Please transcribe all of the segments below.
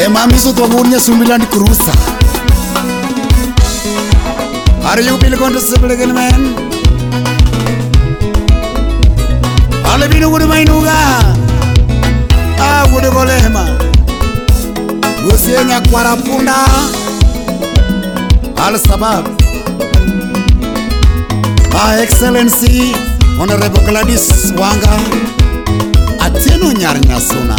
Mami so to gunya Sumbiland Cruiser. Are you Bill going to civil again, man? All of you would my nuga. Ah, would go lema. Gusienya Kwarapunda. Al Sabab. Her Excellency Honorable Gladys Wanga Atieno Nyarnyasuna.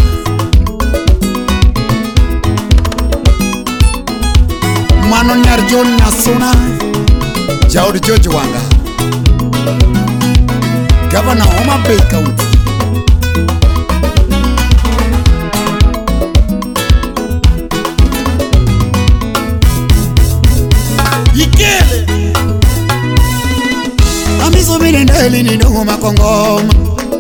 Mano Nyarjon Nyasuna Jaud George Wanga, Governor Homa Bay County. Yikele Amiso minendeli ni Homa Kongoma.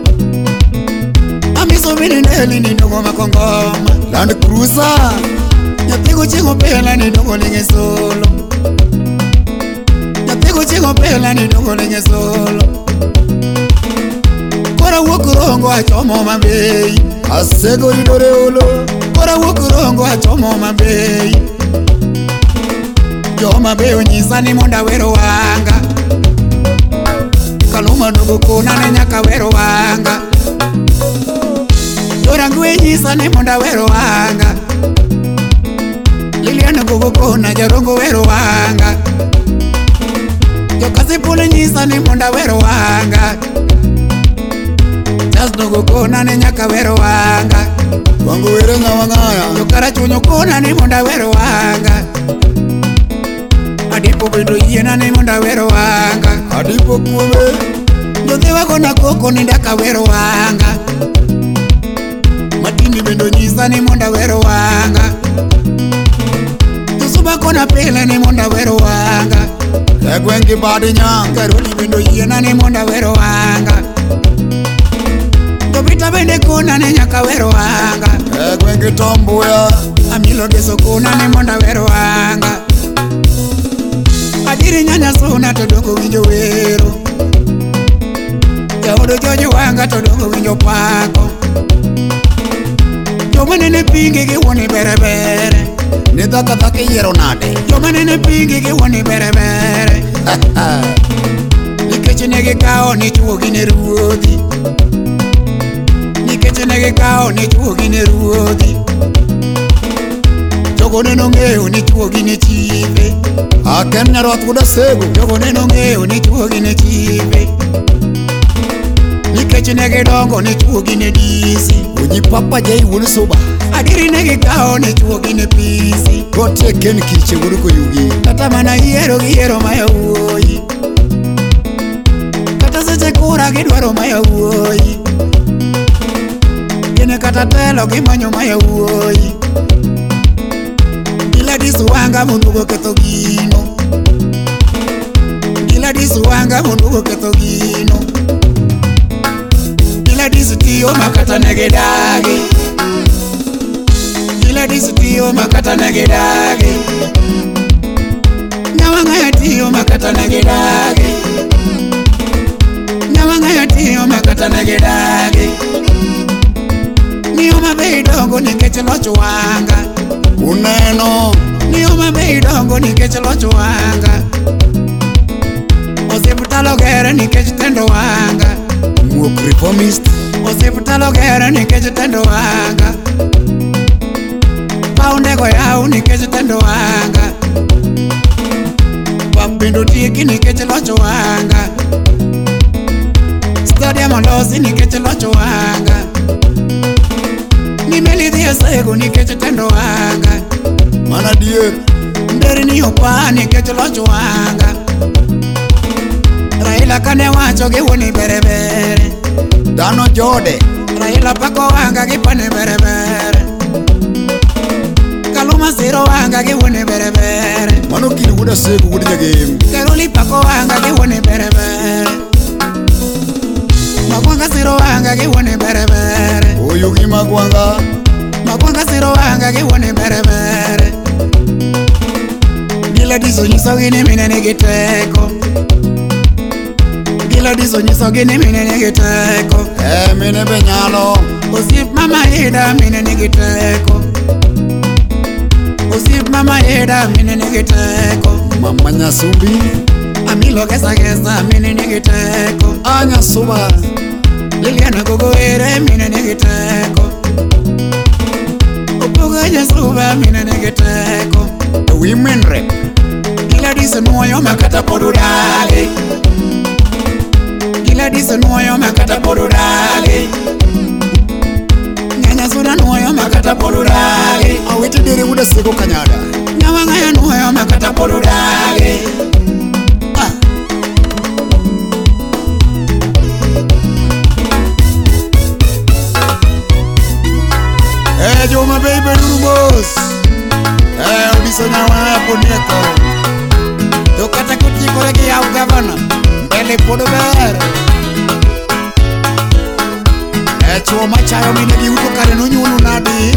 Amiso minendeli ni Homa Kongoma. Land Cruiser Nyapego chingo pela ni Dongo lenye solo. Nyapego chingo pela ni Dongo lenye solo. Kora wokurongo achomo mambei. Asego idore olo. Kora wokurongo achomo mambei. Joma beo nyisani monda wero wanga. Kaluma nugu kuna nenyaka wero wanga. Dorangwe nyisani monda wero wanga. Liliana Gugukona Jarongo wero wanga. Jokasi pule nyisani monda wero wanga. Just Gugukona nenyaka wero wanga. Wangu wero nyawangaya. Jokara chunyo kuna ni monda wero wanga. Adipo bindo yena ni monda wero wanga. Adipo kume Jotewa kona koko ni ndaka wero wanga. Matini bindo nyisani monda wero wanga. Tusuba kona pele ni monda wero wanga. Egwengi badi nyang Karoli bindo yena ni monda wero wanga. Topita bende kuna ni nyaka wero wanga. Egwengi tombuya Amilo deso kuna ni monda wero wanga. Adiri nyanya suna todongo winjo wero. Jaodo George Wanga todongo winjo pako. Jomanene pingi ki woni bere bere. Nidaka dhake yero nade. Jomanene pingi ki woni bere bere. Nikeche nege kao ni chuo gine ruodhi. Nikeche nege kao ni chuo gine ruodhi. Jogo neno ngeo ni chuo gine chive. Akenya rot kuda sego. Jogo neno ngeo ni chuo gine chive. Nikeche nege dongo ni chuo gine disi. Uji papa jai wuni soba. Adiri nege kao ni chuo gine pisi. Gote ken kiche wuruko yugi. Kata mana hiero maya uoyi. Kata seche kura gidwaro maya uoyi. Gine kata telo gimanyo maya uoyi. Gladys Wanga mundugo keto gino. Gladys Wanga mundugo keto gino. Gladys tiyo makata negedagi. Gladys tiyo makata negedagi. Nyawanga ya tiyo makata negedagi. Nyawanga ya tiyo makata negedagi. Niyo mabei dongo nikeche locho wanga. Uneno Niyo mabei dongo nikeche locho wanga. Osiputalo gere nikeche tendo wanga. Mwok reformist. Osiputalo gere nikeche tendo wanga. Paundego yao nikeche tendo wanga. Papindo tiki nikeche locho wanga. Stadium olosi nikeche locho wanga. Nimelidhi ya sego nikeche tendo wanga. Mana dier Nderi ni opa nikeche locho wanga. Raila kane wacho giwoni bere bere. Dano jode Raila pako wanga gipane bere bere. Kaluma siro wanga giwoni bere bere. Mano kini wuda sego wuda nyagem. Karoli pako wanga giwoni bere bere. Magwanga siro wanga giwoni bere bere. Oyugi magwanga Magwanga siro wanga giwoni bere bere. Gladys onyiso gini minene giteko. Gladys onyiso gini minene giteko. Mine benyalo Osip mama ida minene giteko. Mama Eda mine nigiteko, Mama Nyasumbi Amilo gesa gesa mine nigiteko, Anya Suba Liliana Gogoere mine nigiteko, Opoga Nyasuba mine nigiteko, The Women Rep Gila disa nuoyo makata podudale, Gila disa nuoyo makata podudale, Nyanya suda nuoyo makata podudale, Awiti diri uda sego kanyada Nyawanga ya nuoyo makata podudale. Joma baby rumos Udiso nyawa ponieko Tukata kuti koregi ya ugavana Mbele podo ber Chuo machayo mine giuto kare nunyulu nadi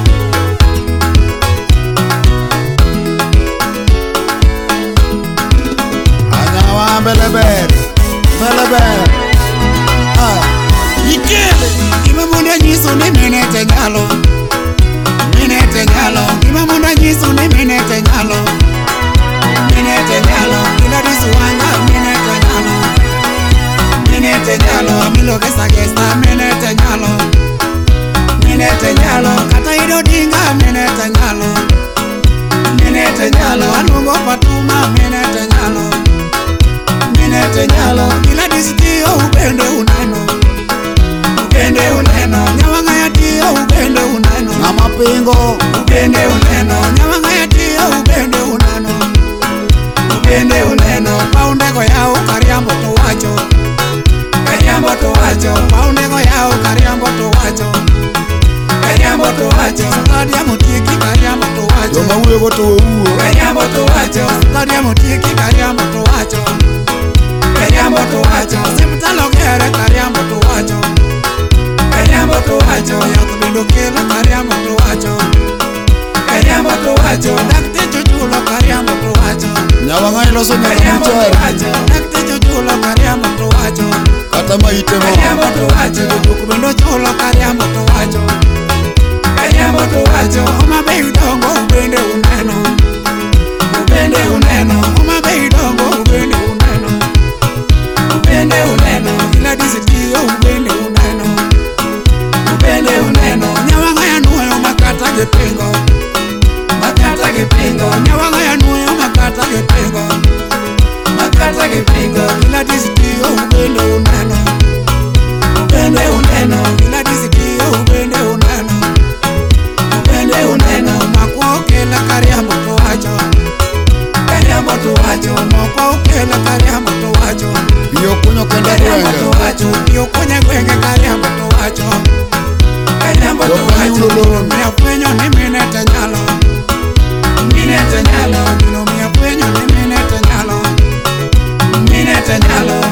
Anyawa mbele ber Ikele Ima munda nyiso ni minete nyalo Minete nyalo Ima munda nyiso ni minete nyalo Minete nyalo Kila disu wanga minete nyalo Minete nyalo Amilo gesa gesa minete nyalo Minete nyalo Kata ido dinga minete nyalo Minete nyalo Anungo patuma minete nyalo Minete nyalo Kila disu tiyo upende uneno Upende uneno Nyawanga ya tiyo upende uneno Nama pingo Upende uneno Nyawanga ya tiyo upende uneno Upende uneno Paundego yao kariambo tuwacho Kariambo tuwacho Paundego yao kariambo tuwacho Kariambo tuwacho Stadi ya mutiki kariambo tuwacho Joma uwe goto uwe Kariambo tuwacho Stadi ya mutiki kariambo tuwacho Kariambo tuwacho Sipitalo gere kariambo tuwacho Kariambo tuwacho Yakubindo kila kariambo tuwacho Kariambo tuwacho Dakte chuchulo kariambo tuwacho Nyawanga iloso Kariambo nyakamichari tuwacho Dakte chuchulo kariambo tuwacho Kata maitemo Kariambo tuwacho Yakubindo chulo kariambo tuwacho Kariambo tuwacho Oma bei dongo ubende uneno Ubende uneno Oma bei dongo ubende uneno Ubende uneno Kila disitiyo ubende uneno Ubende uneno Nyawanga ya nuoyo makata gepingo Makata gepingo Nyawanga ya nuoyo makata gepingo Makata gepingo Kila disitiyo ubende uneno Ubende uneno Kila disitiyo ubende uneno Ubende uneno Makwa ukela kariambo tuwacho Kariambo tuwacho Makwa ukela kariambo tuwacho Biyo kunyo kenda Kariambo kwenge tuwacho Biyo kunye kwenge kariambo tuwacho Kariambo tuwacho Mia kwenyo ni minete nyalo Minete nyalo Mia kwenyo ni minete nyalo Minete nyalo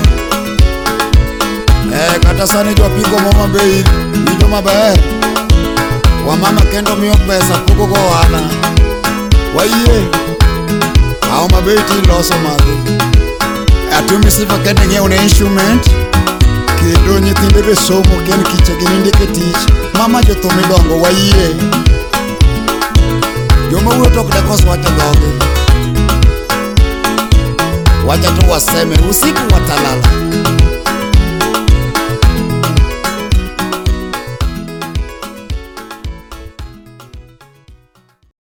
Kata sani jwa piko mama bei Nijo maber Wamama kendo miyo pesa puko go wana Waiye Hao mabei ti loso madhi Atumi sifa kende nye une instrument Kendo nyithinde be somo ken kiche genindike tich Mama joto midongo waiye Joma uwe tok dekos wacha doge Wacha tu waseme usiku watalala